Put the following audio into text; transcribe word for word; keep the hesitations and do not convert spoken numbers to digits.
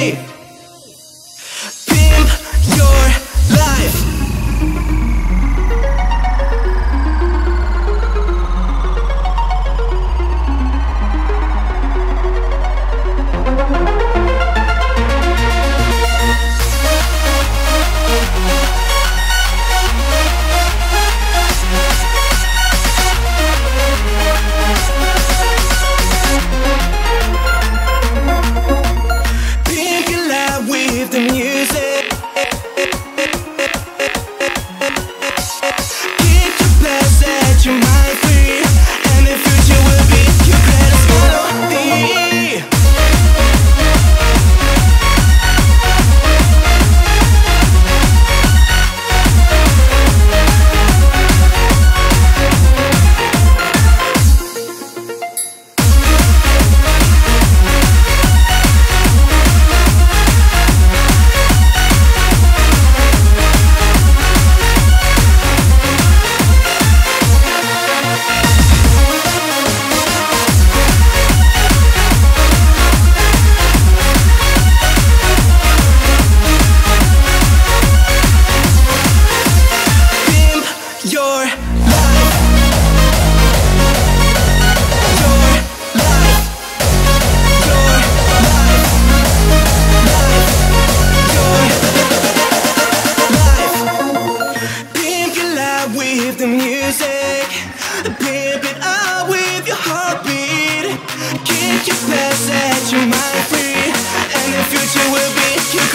Pimp your life. Pimp your life with the music. Kick your past, set your mind free, and the future will be your greatest melody. Your life, your life, your life, life, your life. Pimp your life with the music, pimp it up with your heartbeat. Kick your past, set your mind free, and the future will be your